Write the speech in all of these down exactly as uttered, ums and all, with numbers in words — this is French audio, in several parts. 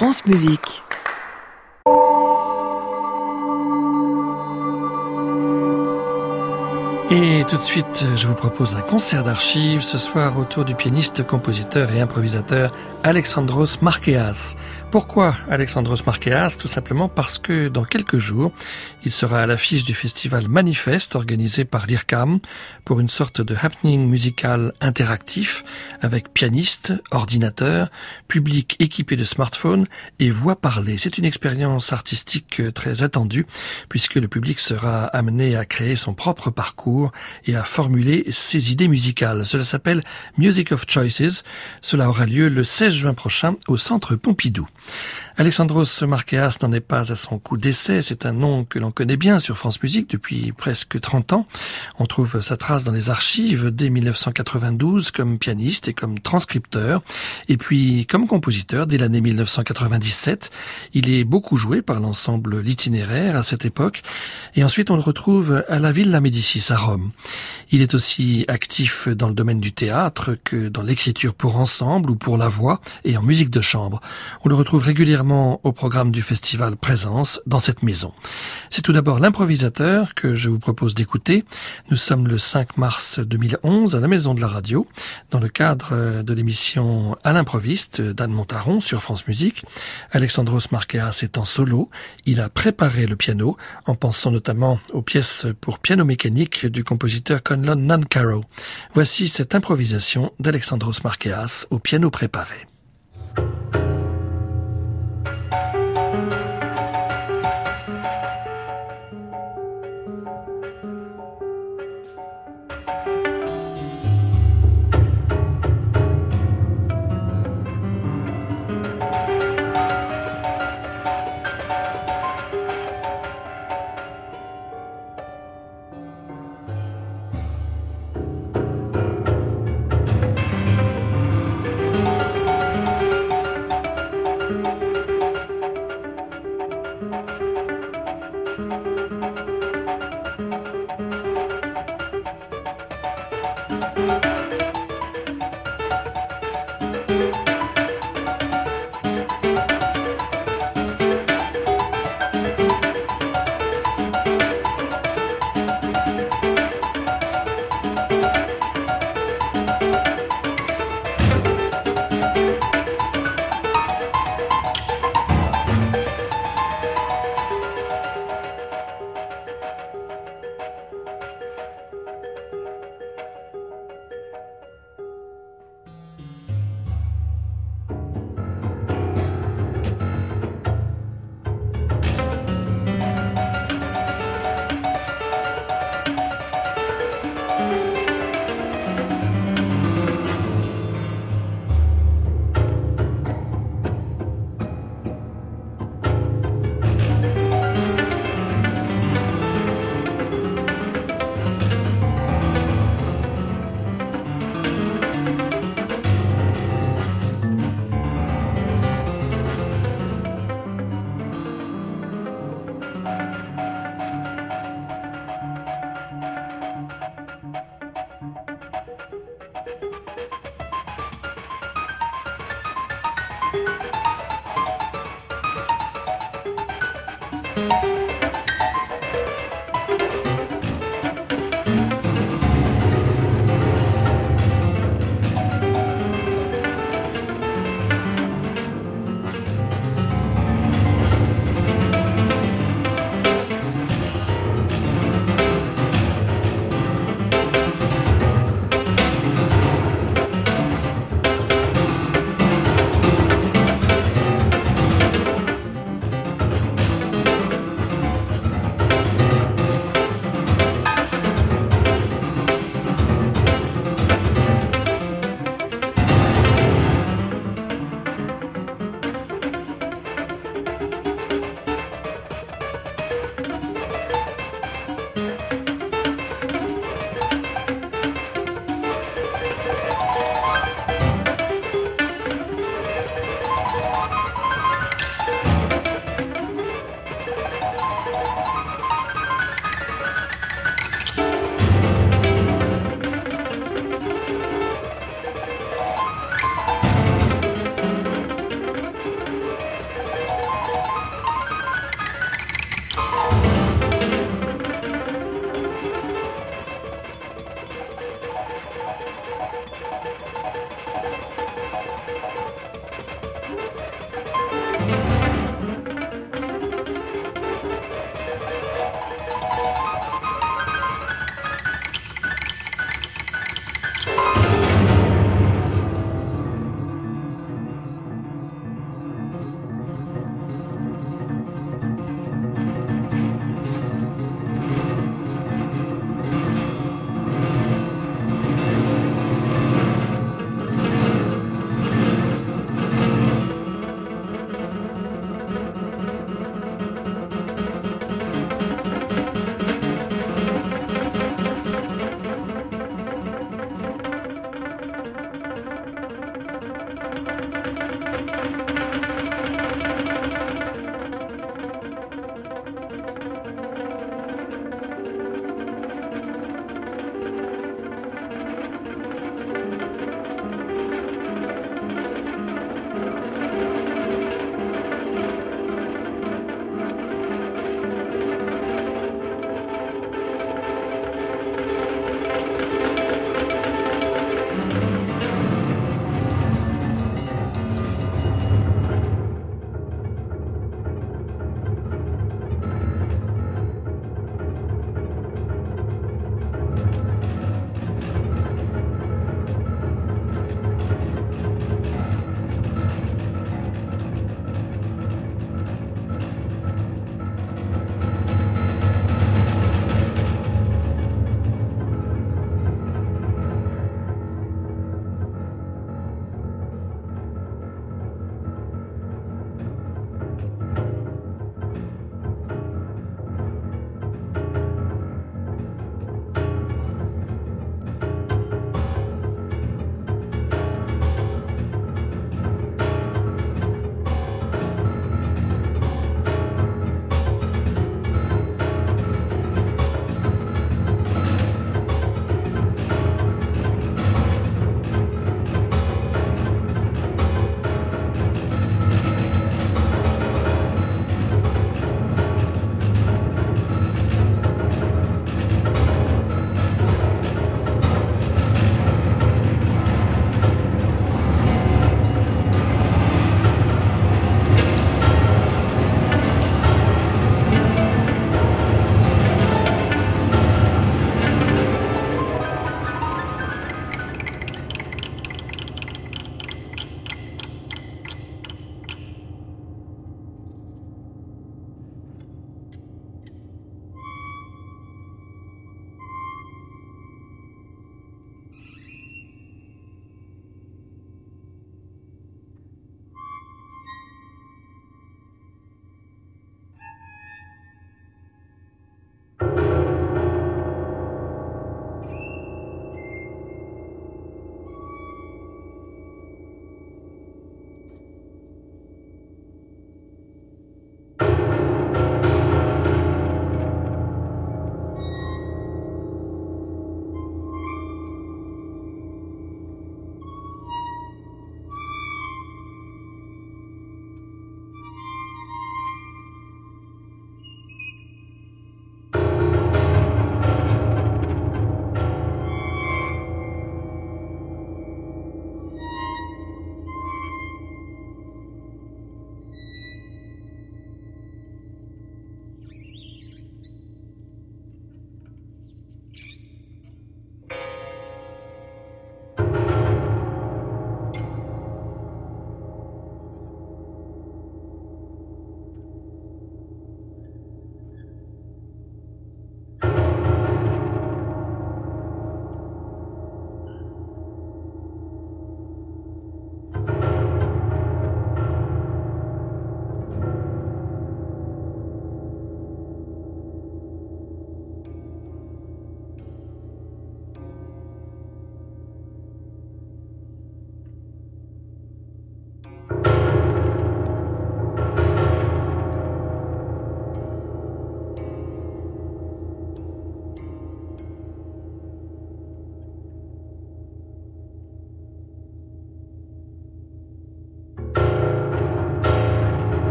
France Musique. Et tout de suite, je vous propose un concert d'archives ce soir autour du pianiste, compositeur et improvisateur Alexandros Markeas. Pourquoi Alexandros Markeas? Tout simplement parce que dans quelques jours, il sera à l'affiche du festival Manifest organisé par l'I R C A M pour une sorte de happening musical interactif avec pianistes, ordinateurs, public équipé de smartphones et voix parlée. C'est une expérience artistique très attendue puisque le public sera amené à créer son propre parcours et à formuler ses idées musicales. Cela s'appelle Music of Choices. Cela aura lieu le seize juin prochain au Centre Pompidou. Alexandros Markeas n'en est pas à son coup d'essai. C'est un nom que l'on connaît bien sur France Musique depuis presque trente ans. On trouve sa trace dans les archives dès mille neuf cent quatre-vingt-douze comme pianiste et comme transcripteur. Et puis comme compositeur dès l'année mille neuf cent quatre-vingt-dix-sept. Il est beaucoup joué par l'ensemble L'Itinéraire à cette époque. Et ensuite on le retrouve à la Villa Médicis à Rome. Il est aussi actif dans le domaine du théâtre que dans l'écriture pour ensemble ou pour la voix et en musique de chambre. On le retrouve régulièrement au programme du festival Présence dans cette maison. C'est tout d'abord l'improvisateur que je vous propose d'écouter. Nous sommes le cinq mars deux mille onze à la Maison de la Radio dans le cadre de l'émission À l'improviste d'Anne Montaron sur France Musique. Alexandros Markeas est en solo. Il a préparé le piano en pensant notamment aux pièces pour piano mécanique du compositeur Conlon Nancarrow. Voici cette improvisation d'Alexandros Markeas au piano préparé.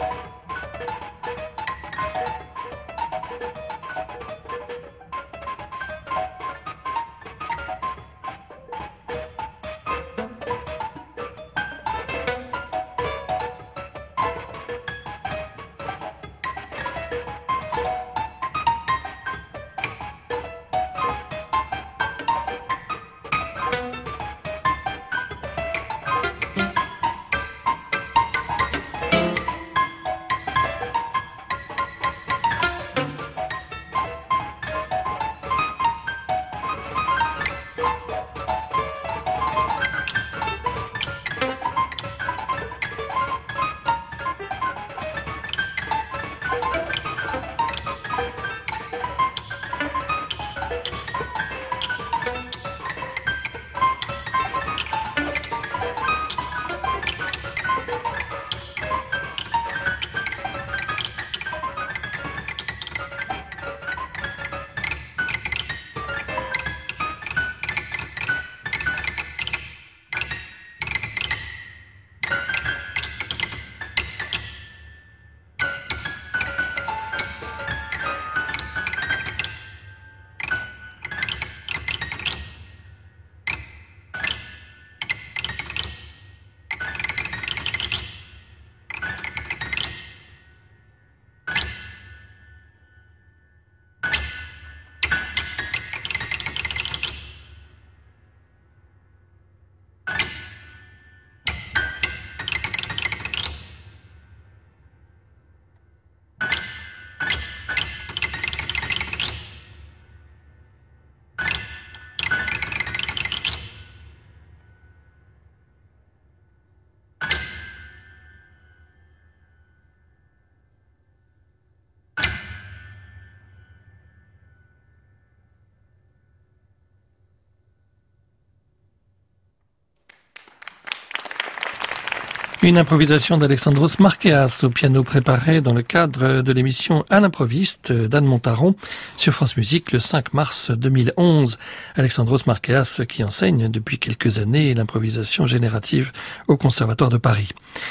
Une improvisation d'Alexandros Markeas au piano préparé dans le cadre de l'émission À l'improviste d'Anne Montaron sur France Musique le cinq mars deux mille onze. Alexandros Markeas qui enseigne depuis quelques années l'improvisation générative au Conservatoire de Paris.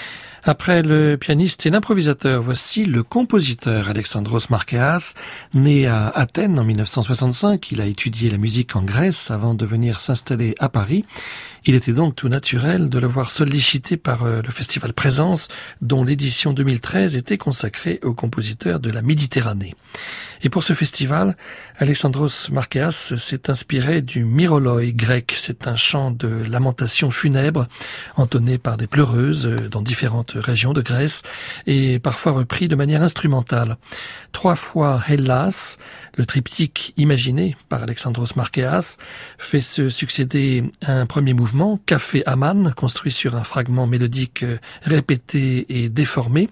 Après le pianiste et l'improvisateur, voici le compositeur Alexandros Markeas. Né à Athènes en mille neuf cent soixante-cinq, il a étudié la musique en Grèce avant de venir s'installer à Paris. Il était donc tout naturel de le voir sollicité par le festival Présence, dont l'édition deux mille treize était consacrée aux compositeurs de la Méditerranée. Et pour ce festival, Alexandros Markeas s'est inspiré du myroloi grec. C'est un chant de lamentation funèbre, entonné par des pleureuses dans différentes régions de Grèce, et parfois repris de manière instrumentale. Trois fois Hellas, le triptyque imaginé par Alexandros Markeas, fait se succéder un premier mouvement, Café Aman, construit sur un fragment mélodique répété et déformé.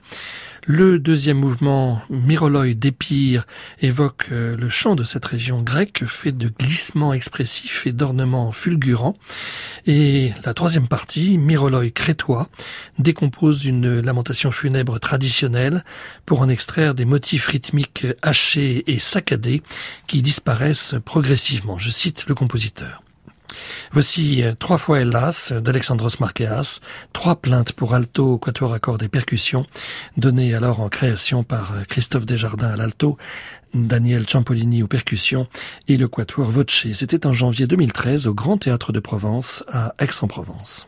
Le deuxième mouvement, Myroloi d'Épire, évoque le chant de cette région grecque, fait de glissements expressifs et d'ornements fulgurants. Et la troisième partie, Myroloi crétois, décompose une lamentation funèbre traditionnelle pour en extraire des motifs rythmiques hachés et saccadés qui disparaissent progressivement. Je cite le compositeur. Voici trois fois Hellas d'Alexandros Markeas, trois plaintes pour alto, quatuor à cordes et percussions, données alors en création par Christophe Desjardins à l'alto, Daniel Ciampolini aux percussions et le quatuor Voce. C'était en janvier deux mille treize au Grand Théâtre de Provence à Aix-en-Provence.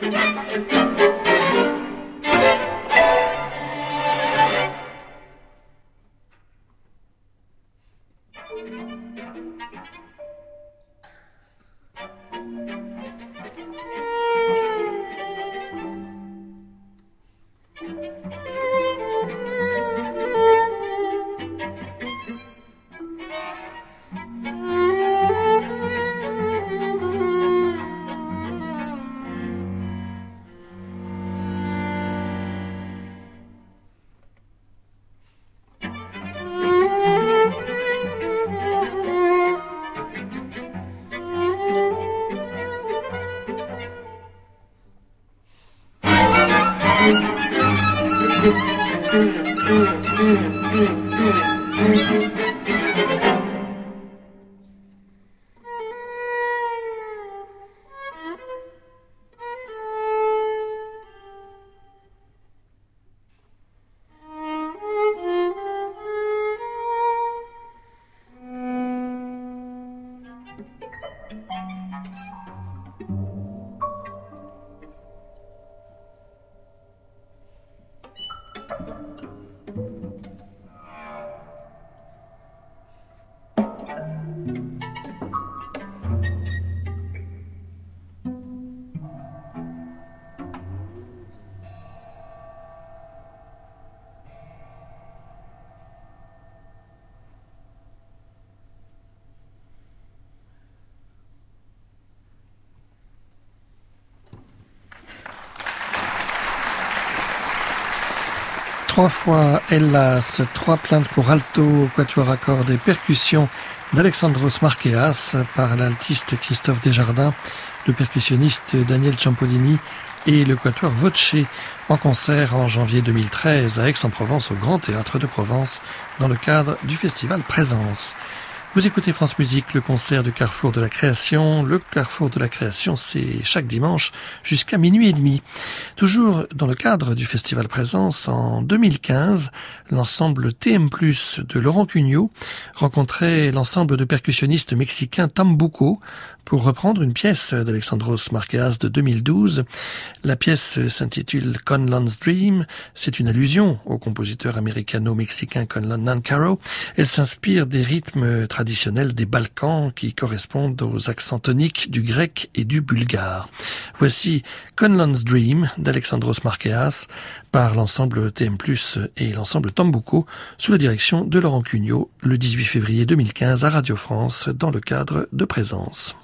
Trois fois Hellas, trois plaintes pour alto, quatuor à cordes et percussions d'Alexandros Markeas par l'altiste Christophe Desjardins, le percussionniste Daniel Ciampolini et le quatuor Voce en concert en janvier deux mille treize à Aix-en-Provence au Grand Théâtre de Provence dans le cadre du festival Présence. Vous écoutez France Musique, le concert du Carrefour de la Création. Le Carrefour de la Création, c'est chaque dimanche jusqu'à minuit et demi. Toujours dans le cadre du Festival Présence, en deux mille quinze, l'ensemble T M plus de Laurent Cugnot rencontrait l'ensemble de percussionnistes mexicains Tambuco pour reprendre une pièce d'Alexandros Markeas de deux mille douze. La pièce s'intitule Conlon's Dream. C'est une allusion au compositeur américano-mexicain Conlon Nancaro. Elle s'inspire des rythmes traditionnels des Balkans qui correspondent aux accents toniques du grec et du bulgare. Voici Conlon's Dream d'Alexandros Markeas par l'ensemble T M plus et l'ensemble Tambuco sous la direction de Laurent Cugnot le dix-huit février deux mille quinze à Radio France dans le cadre de Présence.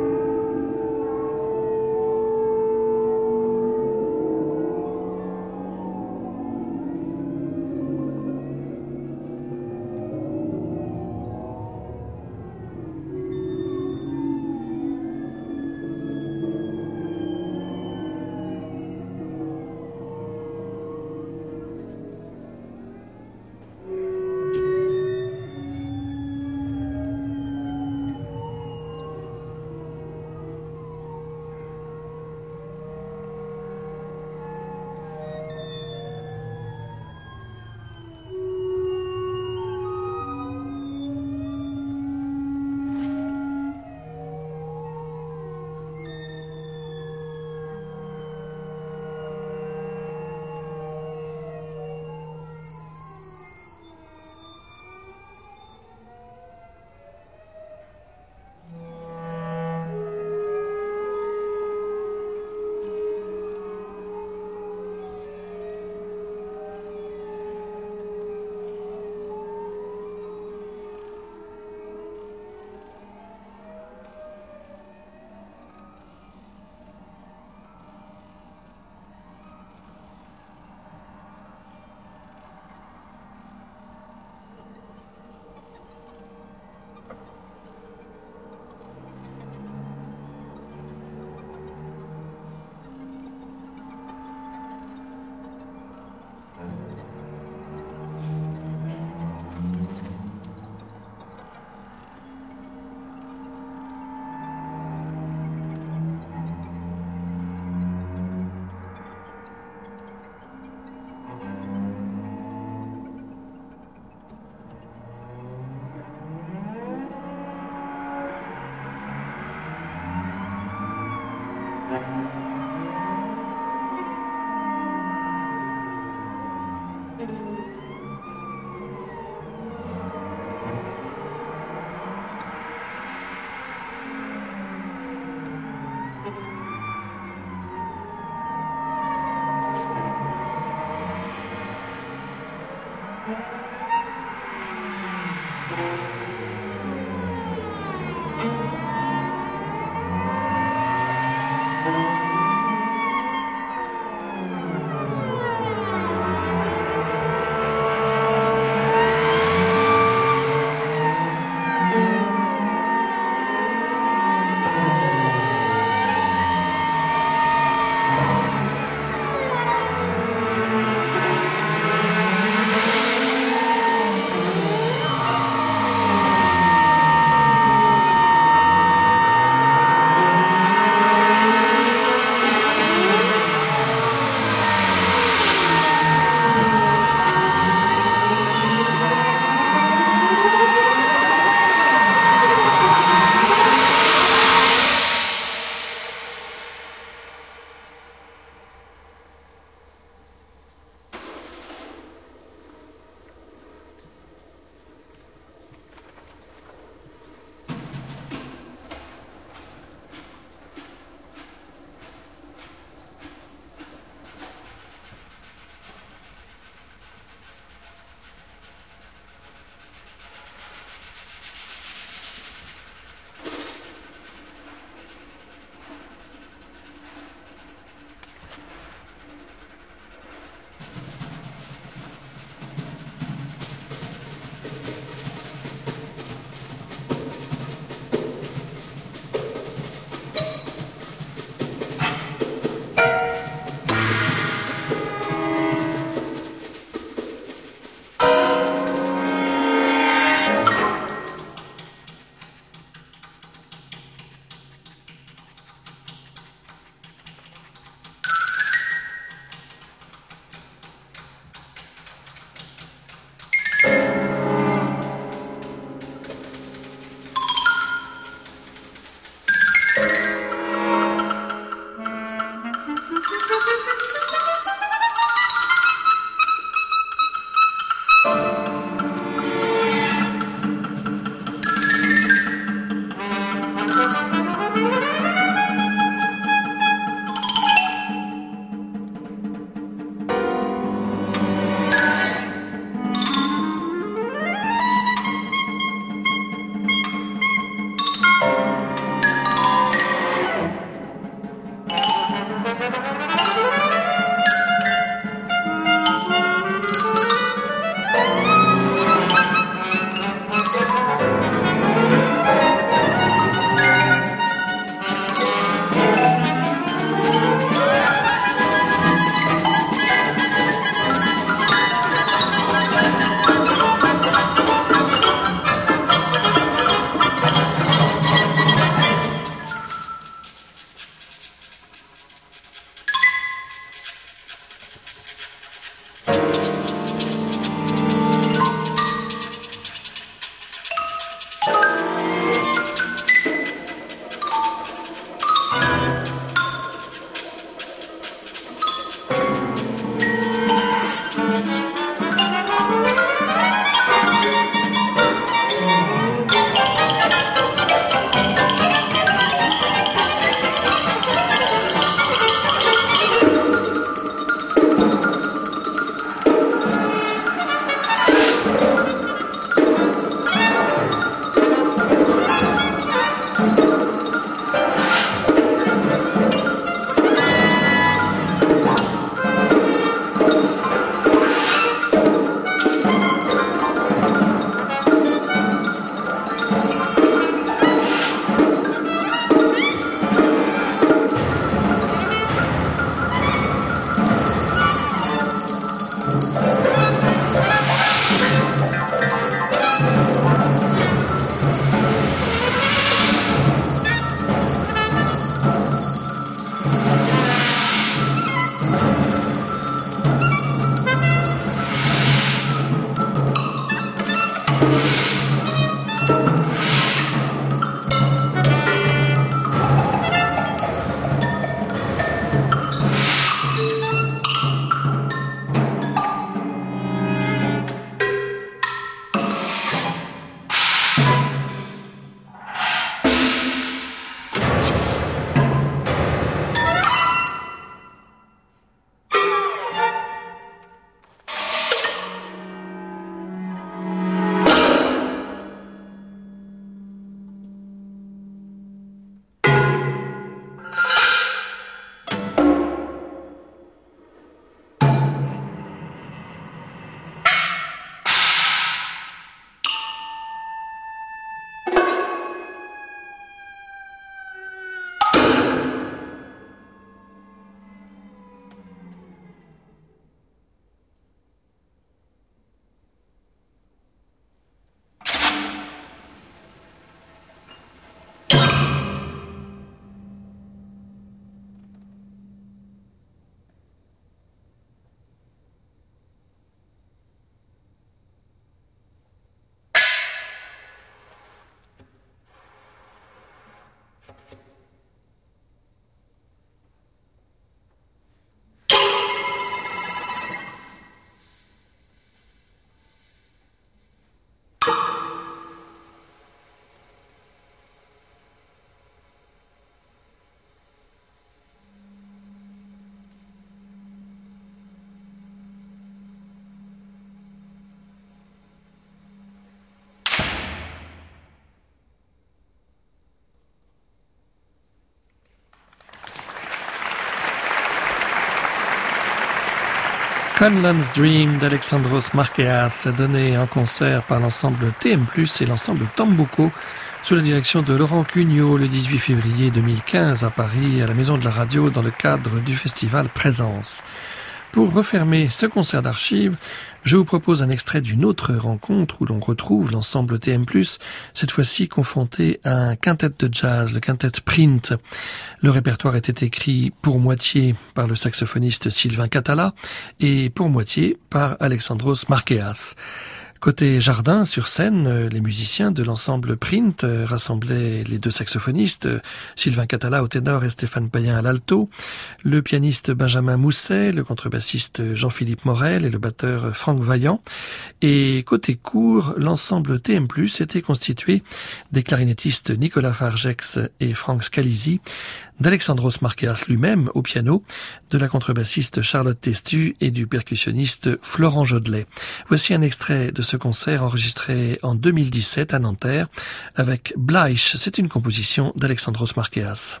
Conlan's Dream d'Alexandros Markeas, donné en concert par l'ensemble T M plus, et l'ensemble Tambuco, sous la direction de Laurent Cugnot, le dix-huit février deux mille quinze à Paris, à la Maison de la Radio, dans le cadre du festival Présence. Pour refermer ce concert d'archives, je vous propose un extrait d'une autre rencontre où l'on retrouve l'ensemble T M plus, cette fois-ci confronté à un quintet de jazz, le quintet Print. Le répertoire était écrit pour moitié par le saxophoniste Sylvain Catala et pour moitié par Alexandros Markeas. Côté jardin, sur scène, les musiciens de l'ensemble Print rassemblaient les deux saxophonistes, Sylvain Catala au ténor et Stéphane Payen à l'alto, le pianiste Benjamin Mousset, le contrebassiste Jean-Philippe Morel et le batteur Franck Vaillant. Et côté cour, l'ensemble T M plus était constitué des clarinettistes Nicolas Fargex et Franck Scalisi, d'Alexandros Markeas lui-même au piano, de la contrebassiste Charlotte Testu et du percussionniste Florent Jodelet. Voici un extrait de ce concert enregistré en deux mille dix-sept à Nanterre avec Bleich. C'est une composition d'Alexandros Markeas.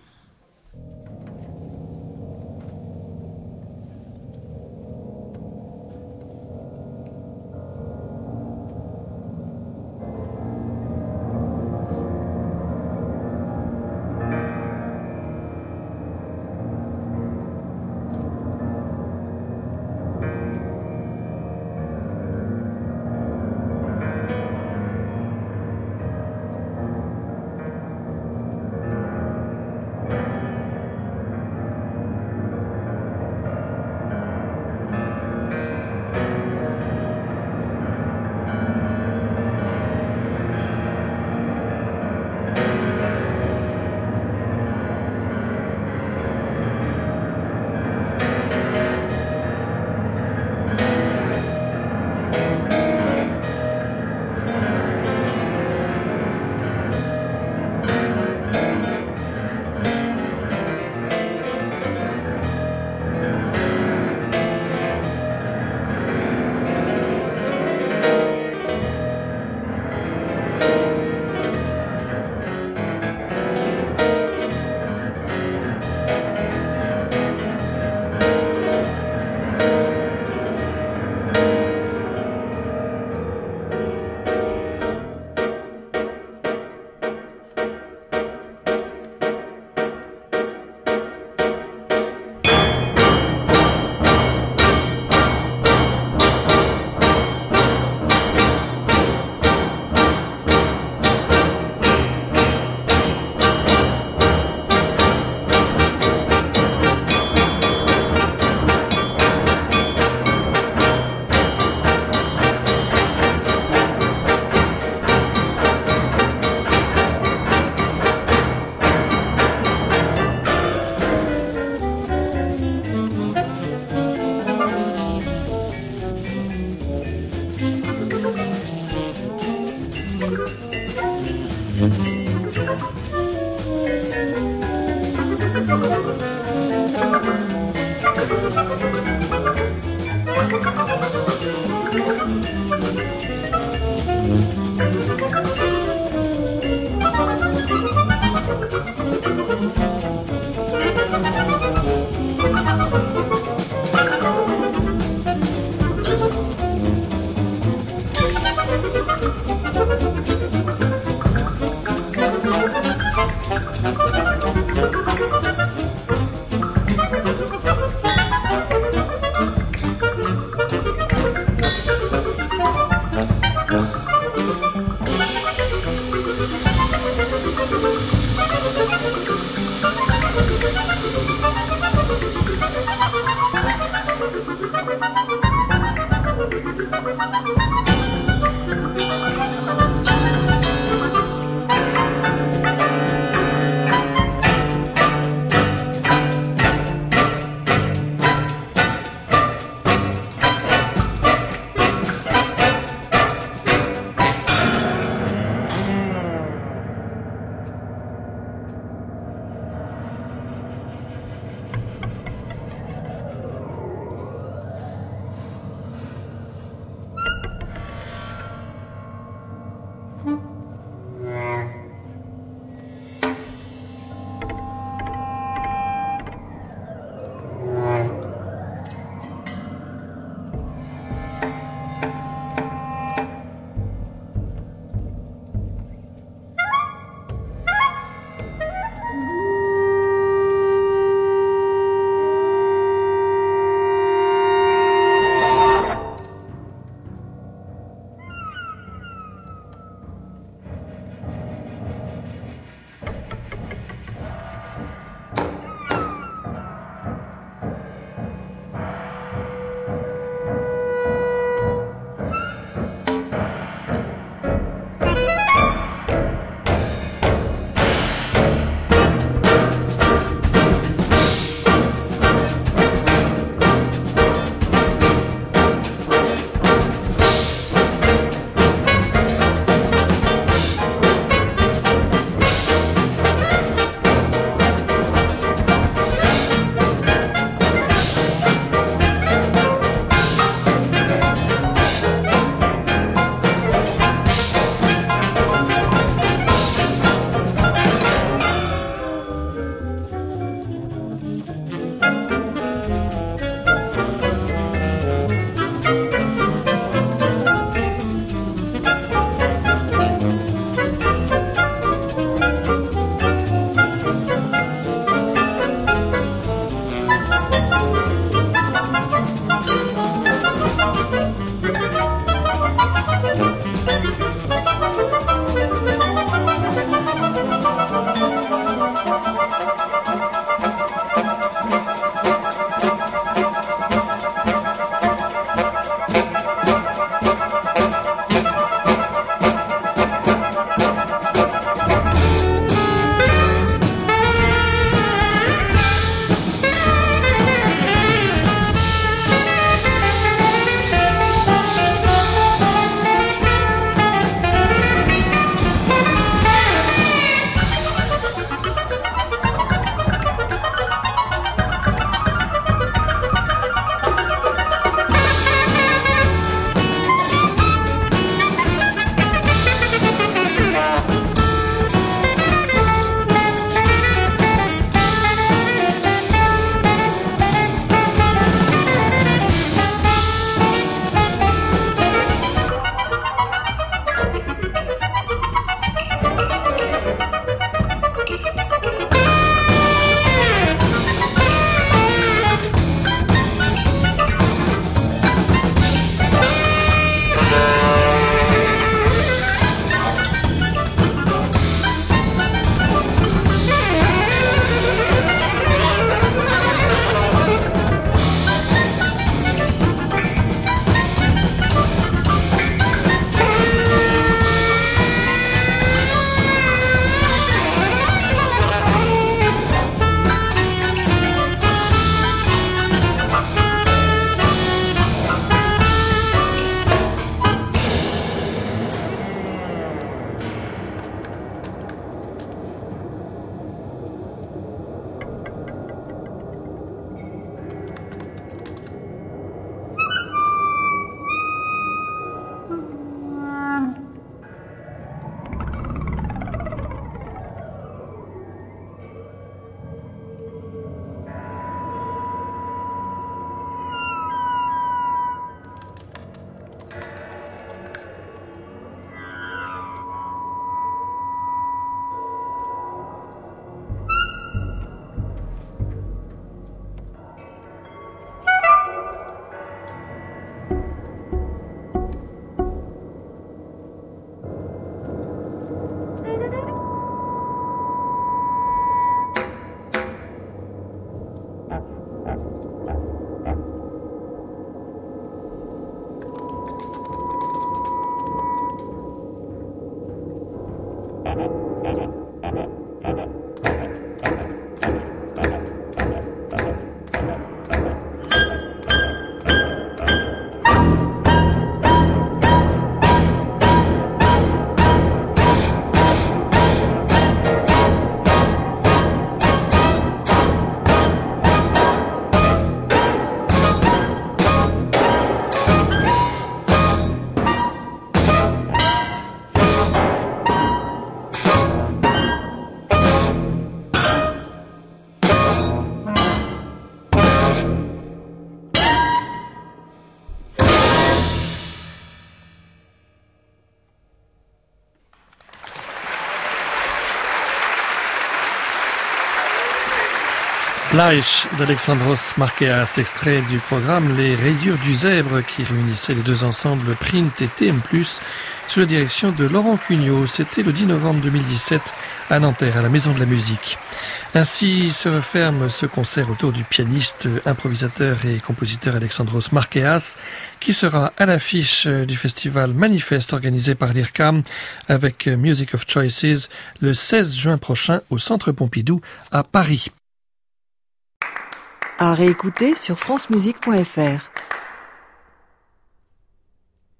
L'Aïch d'Alexandros Markeas, extrait du programme Les Rayures du Zèbre qui réunissait les deux ensembles Print et T M plus, sous la direction de Laurent Cugnot. C'était le dix novembre deux mille dix-sept à Nanterre, à la Maison de la Musique. Ainsi se referme ce concert autour du pianiste, improvisateur et compositeur Alexandros Markeas, qui sera à l'affiche du festival Manifeste organisé par l'I R C A M avec Music of Choices le seize juin prochain au Centre Pompidou à Paris. À réécouter sur francemusique point f r.